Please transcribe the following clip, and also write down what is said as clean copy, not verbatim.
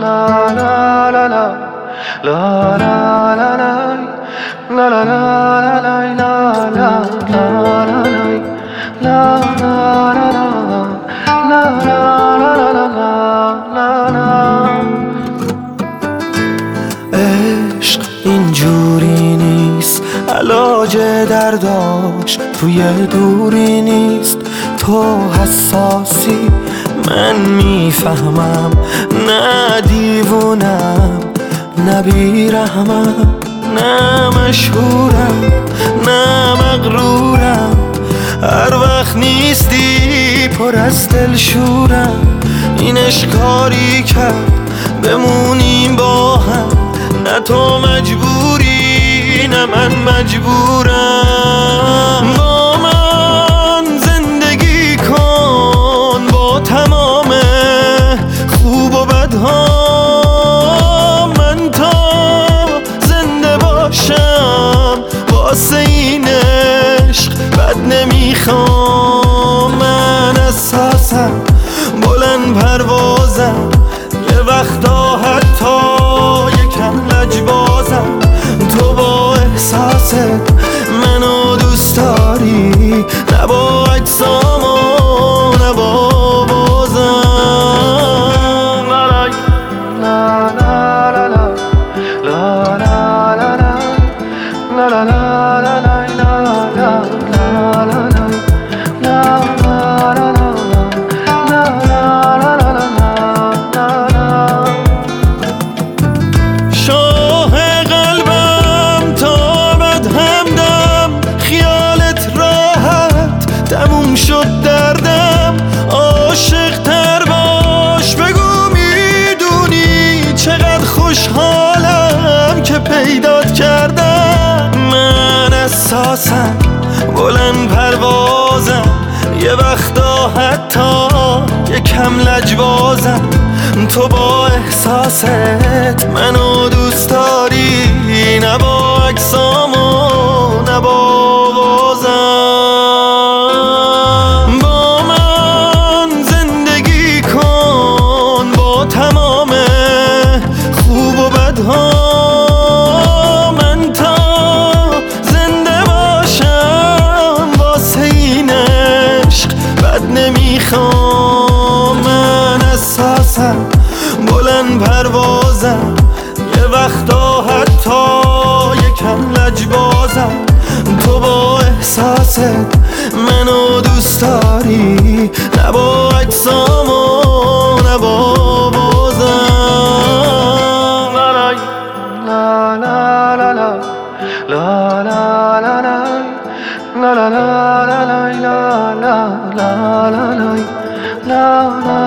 عشق اینجوری نیست، علاج درداش توی دوری نیست. تو حساسی من میفهمم، نه دیوونم نه بیرحمم، نه مشهورم نه مغرورم. هر وقت نیستی پر از دلشورم. این عشقاری کرد بمونیم با هم، نه تو مجبوری نه من مجبورم. با من زندگی کن با تمام خوب و بدها، من تا زنده باشم واسه این عشق بد نمیخوام. من اساسم بلند پروازم، یه وقتا حتی یکم لجبازم. تو با احساست منو دوست داری، نه با اجسام و نه با بازم. شد دردم عاشق تر باش، بگو میدونی چقدر خوشحالم که پیدات کردم. من اساسم بلند پروازم، یه وقتا حتی یکم لجبازم. تو با احساست منو دوست داری، نه با اجسام و نه با بازم. من تا زنده باشم واسه این عشق بد نمیخوام. من اساسم بلند پروازم، یه وقتا حتی یکم لجبازم. تو با احساست منو دوست داری، نه با اجسام و نه با بازم. La la la la la la la la la la la la la